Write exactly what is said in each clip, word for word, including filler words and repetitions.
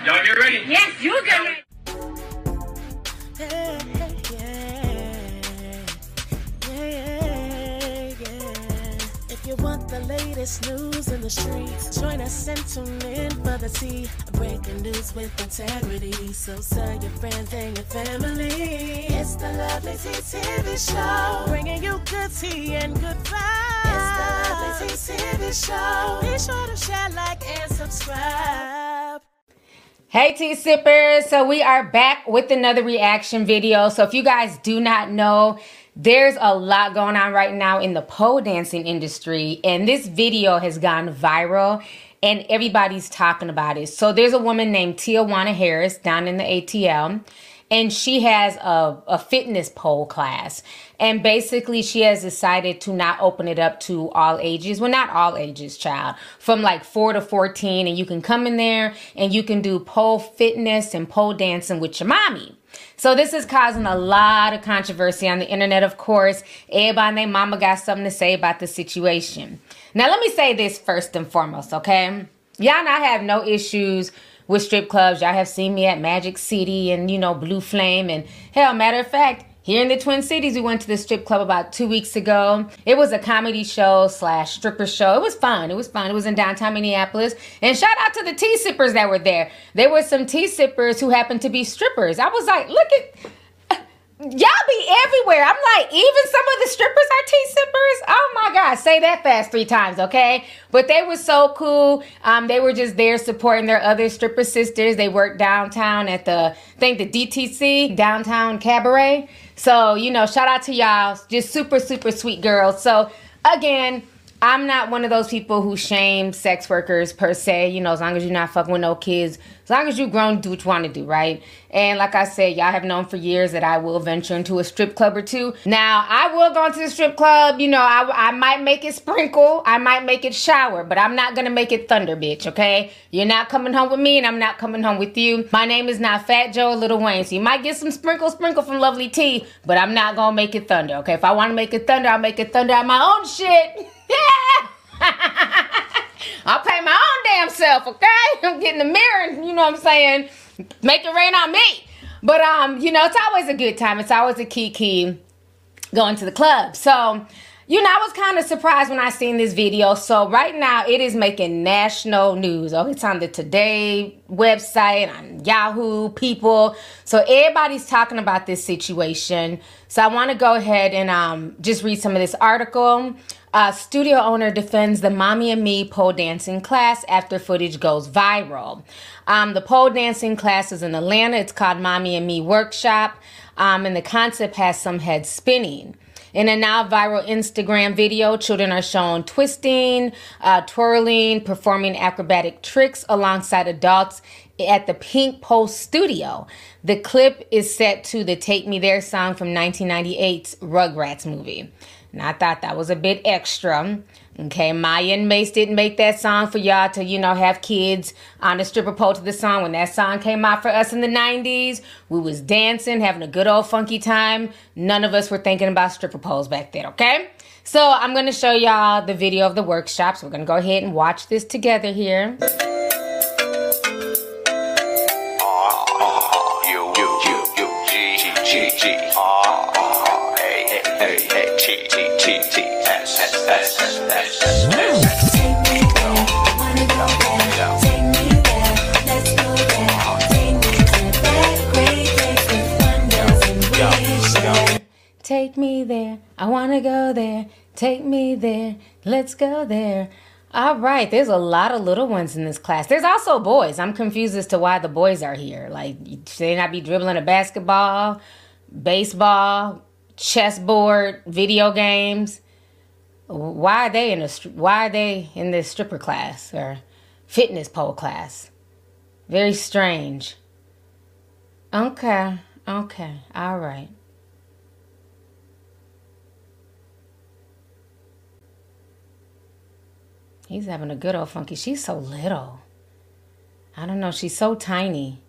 Y'all get ready? Yes, you get ready. Hey, yeah, yeah, yeah. If you want the latest news in the streets, join us and tune in for the tea. Breaking news with integrity. So tell your friends and your family. It's the Lovely Tea T V Show, bringing you good tea and good vibes. It's the Lovely Tea T V Show. Be sure to share, like, and subscribe. Hey tea sippers, so we are back with another reaction video. So if you guys do not know, there's a lot going on right now in the pole dancing industry, and this video has gone viral and everybody's talking about it. So there's a woman named Tijuana Harris down in the A T L, and she has a, a fitness pole class. And basically she has decided to not open it up to all ages. Well, not all ages, child. From like four to fourteen. And you can come in there and you can do pole fitness and pole dancing with your mommy. So this is causing a lot of controversy on the internet, of course. Everybody and their mama got something to say about the situation. Now, let me say this first and foremost, okay? Y'all know I have no issues with strip clubs. Y'all have seen me at Magic City and, you know, Blue Flame. And hell, matter of fact, here in the Twin Cities, we went to the strip club about two weeks ago. It was a comedy show slash stripper show. It was fun. It was fun. It was in downtown Minneapolis. And shout out to the tea sippers that were there. There were some tea sippers who happened to be strippers. I was like, look at... Y'all be everywhere. I'm like, even some of the strippers are tea sippers. Oh my God, say that fast three times, okay? But they were so cool. Um, they were just there supporting their other stripper sisters. They worked downtown at the, I think the D T C, Downtown Cabaret. So, you know, shout out to y'all. Just super, super sweet girls. So, again, I'm not one of those people who shame sex workers per se, you know, as long as you're not fucking with no kids, as long as you're grown, do what you want to do, right? And like I said, y'all have known for years that I will venture into a strip club or two. Now, I will go into the strip club, you know, I, I might make it sprinkle, I might make it shower, but I'm not going to make it thunder, bitch, okay? You're not coming home with me and I'm not coming home with you. My name is not Fat Joe or Lil Wayne, so you might get some sprinkle sprinkle from Lovely Tea, but I'm not going to make it thunder, okay? If I want to make it thunder, I'll make it thunder out my own shit. Yeah! I'll pay my own damn self, okay? I'm getting the mirror and, you know what I'm saying, make it rain on me. But, um, you know, it's always a good time. It's always a kiki going to the club. So, you know, I was kind of surprised when I seen this video. So, right now, it is making national news. Oh, it's on the Today website, on Yahoo, People. So, everybody's talking about this situation. So, I want to go ahead and um, just read some of this article. Uh, studio owner defends the Mommy and Me pole dancing class after footage goes viral. Um, the pole dancing class is in Atlanta. It's called Mommy and Me Workshop. Um, and the concept has some head spinning. In a now viral Instagram video, children are shown twisting, uh, twirling, performing acrobatic tricks alongside adults at the Pink Pole Studio. The clip is set to the Take Me There song from nineteen ninety-eight's Rugrats movie. And I thought that was a bit extra. Okay, Maya and Mace didn't make that song for y'all to, you know, have kids on the stripper pole to the song. When that song came out for us in the nineties, we was dancing, having a good old funky time. None of us were thinking about stripper poles back then, okay? So I'm going to show y'all the video of the workshop. So we're going to go ahead and watch this together here. Take me there, I want to go there. Take me there, let's go there. All right, there's a lot of little ones in this class. There's also boys. I'm confused as to why the boys are here. Like, should they not be dribbling a basketball, baseball, chessboard, video games? Why are they in a why are they in this stripper class or fitness pole class? Very strange. Okay, okay, all right. He's having a good old funky. She's so little. I don't know. She's so tiny.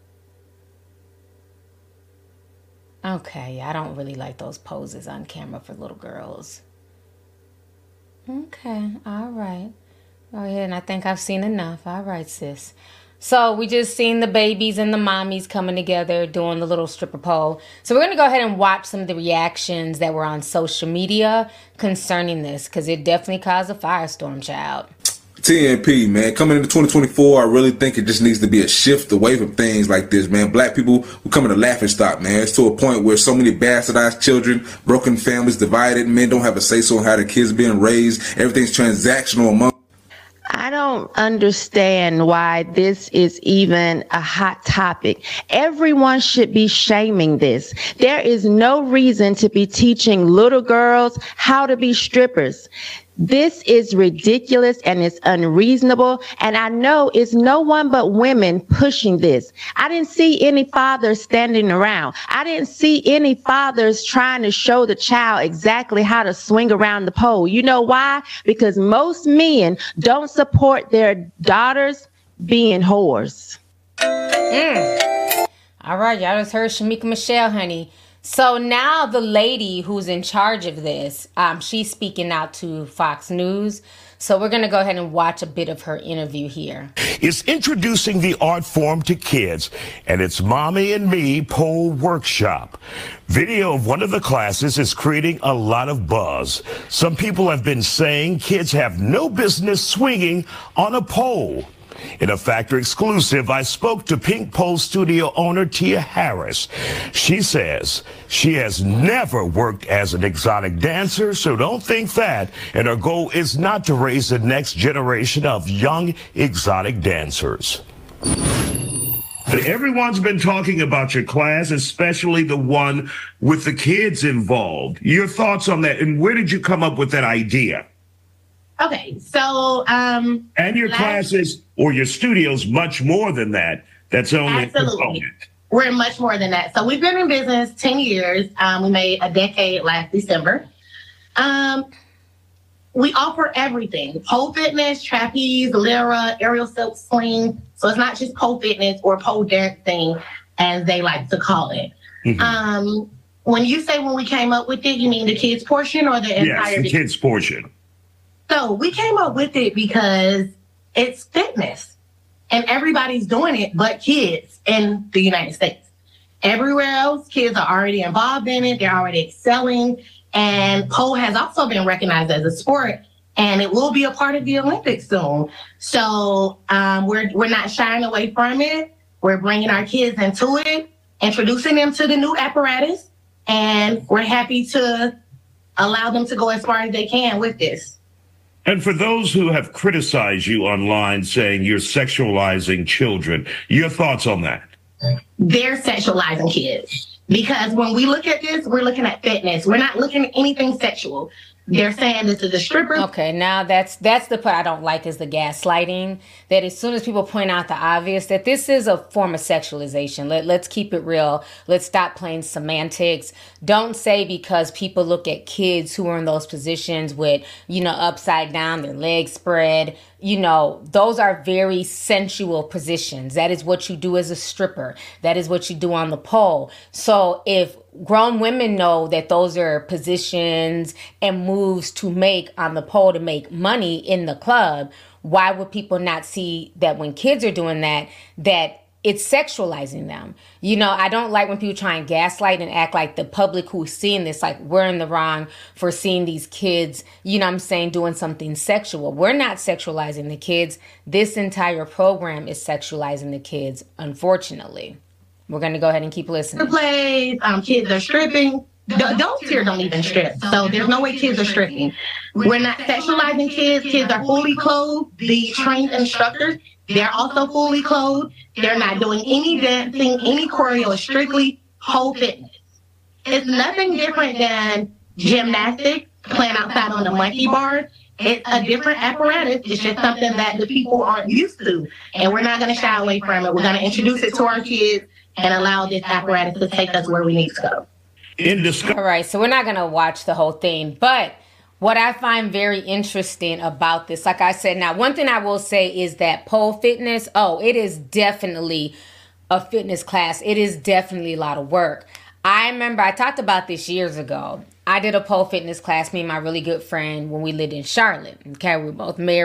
Okay, I don't really like those poses on camera for little girls. Okay, all right. Go ahead, and I think I've seen enough. All right, sis. So we just seen the babies and the mommies coming together doing the little stripper pole. So we're going to go ahead and watch some of the reactions that were on social media concerning this, because it definitely caused a firestorm, child. T N P, man, coming into twenty twenty-four, I really think it just needs to be a shift away from things like this, man. Black people will come in a laughing stock, man. It's to a point where so many bastardized children, broken families, divided, men don't have a say-so on how their kids being raised. Everything's transactional among. I don't understand why this is even a hot topic. Everyone should be shaming this. There is no reason to be teaching little girls how to be strippers. This is ridiculous and it's unreasonable. And I know it's no one but women pushing this. I didn't see any fathers standing around. I didn't see any fathers trying to show the child exactly how to swing around the pole. You know why? Because most men don't support their daughters being whores. Mm. All right, y'all just heard Shamika Michelle, honey. So now the lady who's in charge of this, um, she's speaking out to Fox News. So we're going to go ahead and watch a bit of her interview here. Is introducing the art form to kids, and it's Mommy and Me Pole Workshop. Video of one of the classes is creating a lot of buzz. Some people have been saying kids have no business swinging on a pole. In a Factor exclusive, I spoke to Pink Pole Studio owner Tia Harris. She says she has never worked as an exotic dancer, so don't think that. And her goal is not to raise the next generation of young exotic dancers. Everyone's been talking about your class, especially the one with the kids involved. Your thoughts on that, and where did you come up with that idea? Okay, so um and your last, classes or your studios much more than that. That's only absolutely. a component. We're much more than that. So we've been in business ten years. Um, we made a decade last December. Um, we offer everything: pole fitness, trapeze, lyra, aerial silk swing. So it's not just pole fitness or pole dancing, as they like to call it. Mm-hmm. Um, when you say when we came up with it, you mean the kids portion or the entire? Yes, the kids portion. So we came up with it because it's fitness and everybody's doing it but kids in the United States. Everywhere else, kids are already involved in it. They're already excelling. And pole has also been recognized as a sport, and it will be a part of the Olympics soon. So um, we're, we're not shying away from it. We're bringing our kids into it, introducing them to the new apparatus, and we're happy to allow them to go as far as they can with this. And for those who have criticized you online saying you're sexualizing children, your thoughts on that? They're sexualizing kids. Because when we look at this, we're looking at fitness. We're not looking at anything sexual. They're saying this is a stripper. Okay, now that's that's the part I don't like, is the gaslighting. That as soon as people point out the obvious, that this is a form of sexualization. Let, let's keep it real. Let's stop playing semantics. Don't say because people look at kids who are in those positions with, you know, upside down, their legs spread. You know, those are very sensual positions. That is what you do as a stripper. That is what you do on the pole. So if grown women know that those are positions and moves to make on the pole to make money in the club, why would people not see that when kids are doing that, that it's sexualizing them? You know, I don't like when people try and gaslight and act like the public who's seeing this, like we're in the wrong for seeing these kids, you know what I'm saying, doing something sexual. We're not sexualizing the kids. This entire program is sexualizing the kids, unfortunately. We're going to go ahead and keep listening. Plays, um, kids are stripping. The adults here don't even strip. So there's no way kids are stripping. We're not sexualizing kids. Kids are fully clothed. The trained instructors, they're also fully clothed. They're not doing any dancing, any choreo. It's strictly pole fitness. It's nothing different than gymnastics, playing outside on the monkey bars. It's a different apparatus. It's just something that the people aren't used to. And we're not going to shy away from it. We're going to introduce it to our kids and allow this apparatus to take us where we need to go. In discuss- All right, so we're not going to watch the whole thing, but what I find very interesting about this, like I said, now one thing I will say is that pole fitness, oh, it is definitely a fitness class. It is definitely a lot of work. I remember I talked about this years ago. I did a pole fitness class, me and my really good friend, when we lived in Charlotte. Okay, we were both married.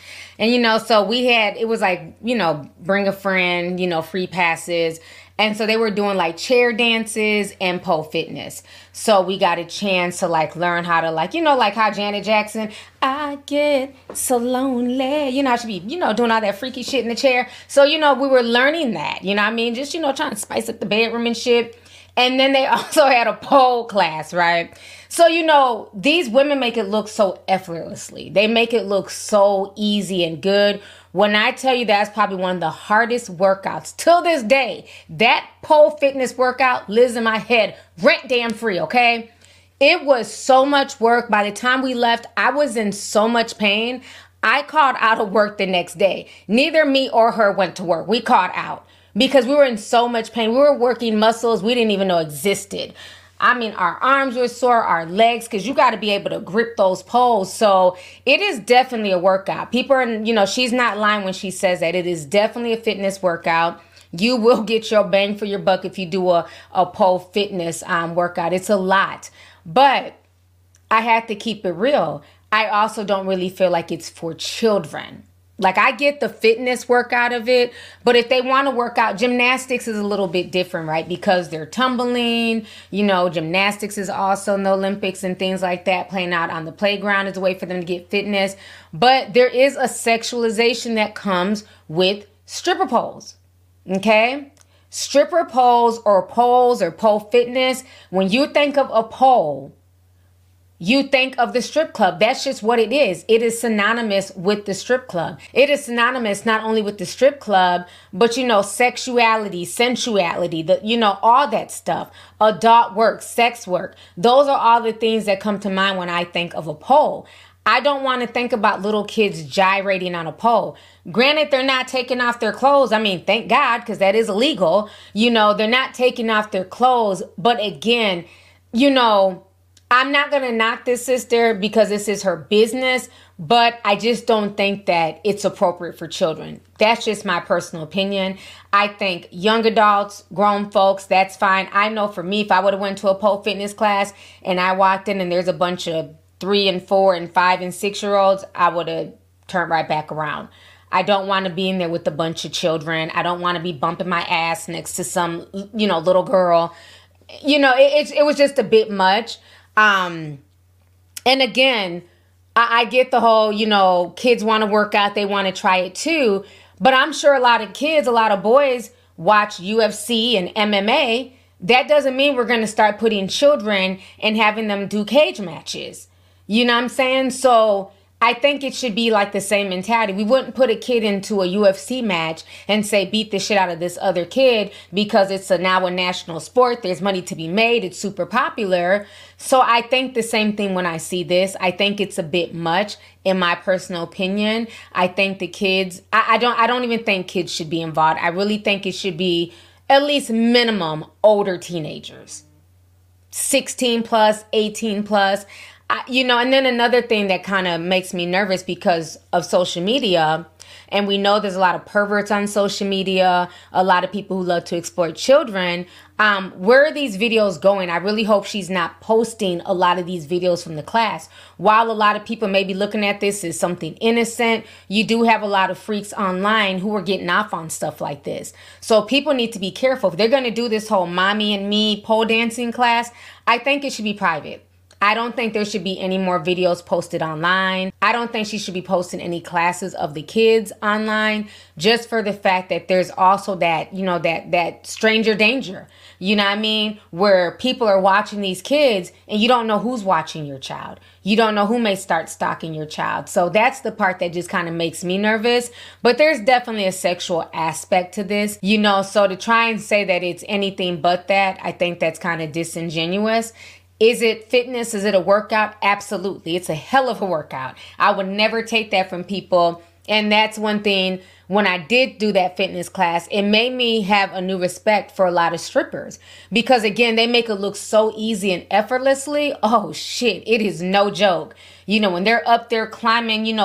And, you know, so we had, it was like, you know, bring a friend, you know, free passes. And so they were doing like chair dances and pole fitness. So we got a chance to like learn how to like, you know, like how Janet Jackson, I get so lonely, you know, how she be, you know, doing all that freaky shit in the chair. So, you know, we were learning that, you know what I mean? Just, you know, trying to spice up the bedroom and shit. And then they also had a pole class, right? So, you know, these women make it look so effortlessly. They make it look so easy and good. When I tell you that's probably one of the hardest workouts till this day, that pole fitness workout lives in my head rent damn free, okay? It was so much work. By the time we left, I was in so much pain. I called out of work the next day. Neither me or her went to work. We called out because we were in so much pain. We were working muscles we didn't even know existed. I mean, our arms were sore, our legs, because you got to be able to grip those poles. So it is definitely a workout. People are, you know, she's not lying when she says that. It is definitely a fitness workout. You will get your bang for your buck if you do a, a pole fitness um, workout. It's a lot. But I have to keep it real. I also don't really feel like it's for children. Like, I get the fitness workout of it, but if they want to work out, gymnastics is a little bit different, right? Because they're tumbling, you know, gymnastics is also in the Olympics and things like that. Playing out on the playground is a way for them to get fitness. But there is a sexualization that comes with stripper poles, okay? Stripper poles or poles or pole fitness, when you think of a pole, you think of the strip club. That's just what it is. It is synonymous with the strip club. It is synonymous not only with the strip club, but, you know, sexuality, sensuality, the, you know, all that stuff. Adult work, sex work. Those are all the things that come to mind when I think of a pole. I don't want to think about little kids gyrating on a pole. Granted, they're not taking off their clothes. I mean, thank God, because that is illegal. You know, they're not taking off their clothes. But again, you know, I'm not going to knock this sister because this is her business, but I just don't think that it's appropriate for children. That's just my personal opinion. I think young adults, grown folks, that's fine. I know for me, if I would have went to a pole fitness class and I walked in and there's a bunch of three and four and five and six year olds, I would have turned right back around. I don't want to be in there with a bunch of children. I don't want to be bumping my ass next to some, you know, little girl. You know, it, it, it was just a bit much. Um, and again, I, I get the whole, you know, kids want to work out, they want to try it too. But I'm sure a lot of kids, a lot of boys watch U F C and M M A. That doesn't mean we're going to start putting children and having them do cage matches. You know what I'm saying? So I think it should be like the same mentality. We wouldn't put a kid into a U F C match and say, beat the shit out of this other kid because it's a, now a national sport. There's money to be made. It's super popular. So I think the same thing when I see this. I think it's a bit much, in my personal opinion. I think the kids, I, I don't, I don't even think kids should be involved. I really think it should be at least minimum older teenagers, sixteen plus, eighteen plus. I, you know, and then another thing that kind of makes me nervous because of social media, and we know there's a lot of perverts on social media, a lot of people who love to exploit children. Um, where are these videos going? I really hope she's not posting a lot of these videos from the class. While a lot of people may be looking at this as something innocent, you do have a lot of freaks online who are getting off on stuff like this. So people need to be careful. If they're going to do this whole mommy and me pole dancing class, I think it should be private. I don't think there should be any more videos posted online. I don't think she should be posting any classes of the kids online, just for the fact that there's also that, you know, that, that stranger danger, you know what I mean? Where people are watching these kids and you don't know who's watching your child. You don't know who may start stalking your child. So that's the part that just kind of makes me nervous. But there's definitely a sexual aspect to this, you know, so to try and say that it's anything but that, I think that's kind of disingenuous. Is it fitness? Is it a workout? Absolutely. It's a hell of a workout. I would never take that from people. And that's one thing, when I did do that fitness class, it made me have a new respect for a lot of strippers. Because again, they make it look so easy and effortlessly. Oh shit, it is no joke. You know, when they're up there climbing, you know,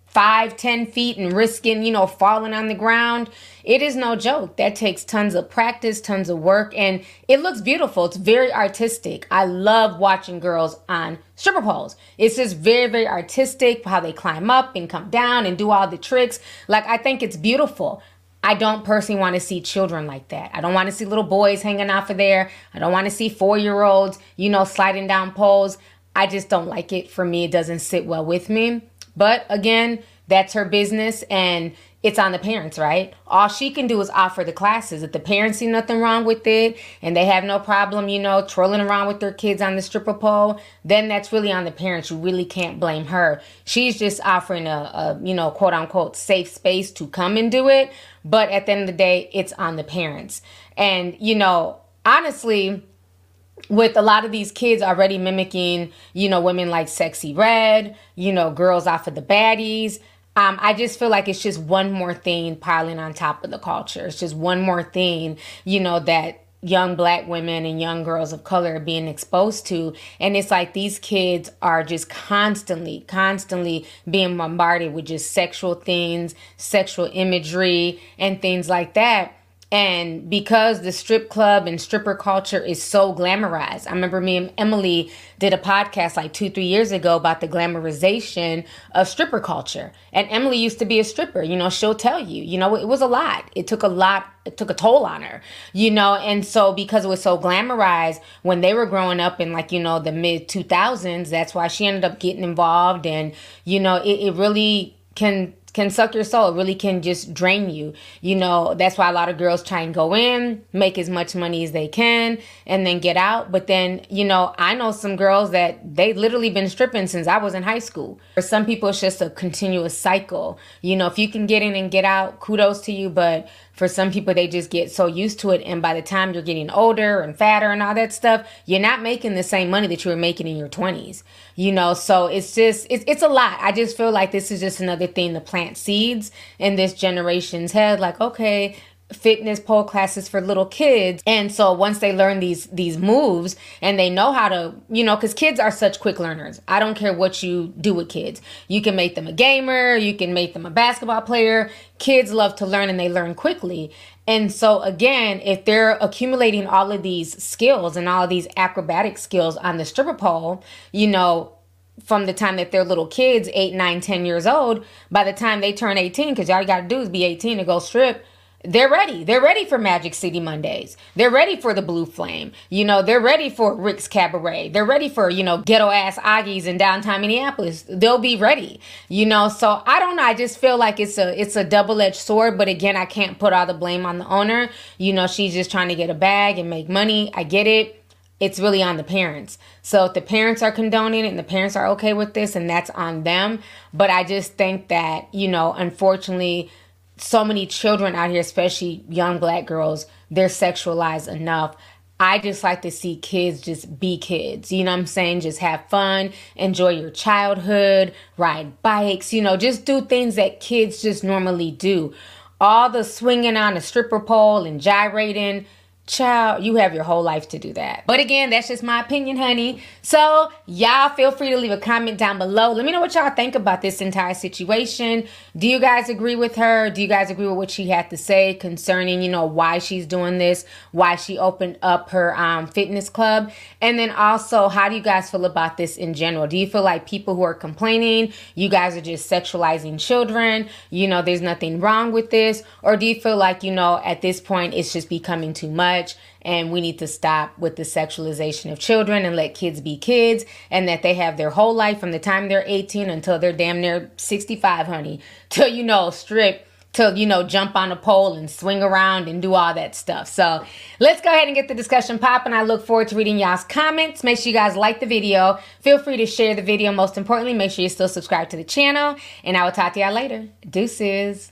five, ten feet and risking, you know, falling on the ground. It is no joke. That takes tons of practice, tons of work, and it looks beautiful. It's very artistic. I love watching girls on stripper poles. It's just very, very artistic, how they climb up and come down and do all the tricks. Like, I think it's beautiful. I don't personally want to see children like that. I don't want to see little boys hanging off of there. I don't want to see four-year-olds, you know, sliding down poles. I just don't like it. For me, it doesn't sit well with me. But again, that's her business, and it's on the parents, right? All she can do is offer the classes. If the parents see nothing wrong with it and they have no problem, you know, twirling around with their kids on the stripper pole, then that's really on the parents. You really can't blame her. She's just offering a, a you know, quote unquote, safe space to come and do it. But at the end of the day, it's on the parents. And, you know, honestly, with a lot of these kids already mimicking, you know, women like Sexy Red, you know, girls off of the baddies, Um, I just feel like it's just one more thing piling on top of the culture. It's just one more thing, you know, that young black women and young girls of color are being exposed to. And it's like these kids are just constantly, constantly being bombarded with just sexual things, sexual imagery, and things like that. And because the strip club and stripper culture is so glamorized, I remember me and Emily did a podcast like two, three years ago about the glamorization of stripper culture. And Emily used to be a stripper. You know, she'll tell you, you know, it was a lot. It took a lot. It took a toll on her, you know. And so because it was so glamorized when they were growing up in like, you know, the mid two thousands, that's why she ended up getting involved. And, you know, it, it really can can suck your soul. It really can just drain you. You know, that's why a lot of girls try and go in, make as much money as they can, and then get out. But then, you know, I know some girls that they literally been stripping since I was in high school. For some people, it's just a continuous cycle. You know, if you can get in and get out, kudos to you. But for some people, they just get so used to it. And by the time you're getting older and fatter and all that stuff, you're not making the same money that you were making in your twenties. You know, so it's just, it's, it's a lot. I just feel like this is just another thing to plant seeds in this generation's head. Like, okay, fitness pole classes for little kids. And so once they learn these these moves and they know how to, you know, because kids are such quick learners. I don't care what you do with kids. You can make them a gamer. You can make them a basketball player. Kids love to learn and they learn quickly. And so again, if they're accumulating all of these skills and all of these acrobatic skills on the stripper pole, you know, from the time that they're little kids, eight, nine, ten years old, by the time they turn eighteen, because all you got to do is be eighteen to go strip, they're ready. They're ready for Magic City Mondays. They're ready for the Blue Flame. You know, they're ready for Rick's Cabaret. They're ready for, you know, ghetto ass Augie's in downtown Minneapolis. They'll be ready, you know. So I don't know. I just feel like it's a it's a double-edged sword. But again, I can't put all the blame on the owner. You know, she's just trying to get a bag and make money. I get it. It's really on the parents. So if the parents are condoning it and the parents are okay with this, and that's on them. But I just think that, you know, unfortunately, so many children out here, especially young black girls, they're sexualized enough. I just like to see kids just be kids. You know what I'm saying? Just have fun, enjoy your childhood, ride bikes, you know, just do things that kids just normally do. All the swinging on a stripper pole and gyrating, child, you have your whole life to do that. But again, that's just my opinion, honey. So y'all feel free to leave a comment down below. Let me know what y'all think about this entire situation. Do you guys agree with her? Do you guys agree with what she had to say concerning, you know, why she's doing this, why she opened up her um, fitness club? And then also, how do you guys feel about this in general? Do you feel like people who are complaining, you guys are just sexualizing children? You know, there's nothing wrong with this? Or do you feel like, you know, at this point, it's just becoming too much? And we need to stop with the sexualization of children and let kids be kids, and that they have their whole life from the time they're eighteen until they're damn near sixty-five, honey, till, you know, strip, till, you know, jump on a pole and swing around and do all that stuff. So let's go ahead and get the discussion popping. I look forward to reading y'all's comments. Make sure you guys like the video. Feel free to share the video. Most importantly, make sure you still subscribe to the channel, and I will talk to y'all later. Deuces.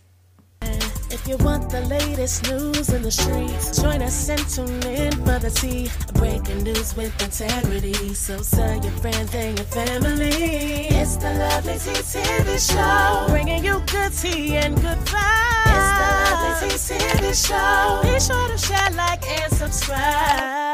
If you want the latest news in the streets, join us and tune in for the tea. Breaking news with integrity. So tell your friends and your family. It's the Lovely Tea T V Show, bringing you good tea and good vibes. It's the Lovely Tea T V Show. Be sure to share, like, and subscribe.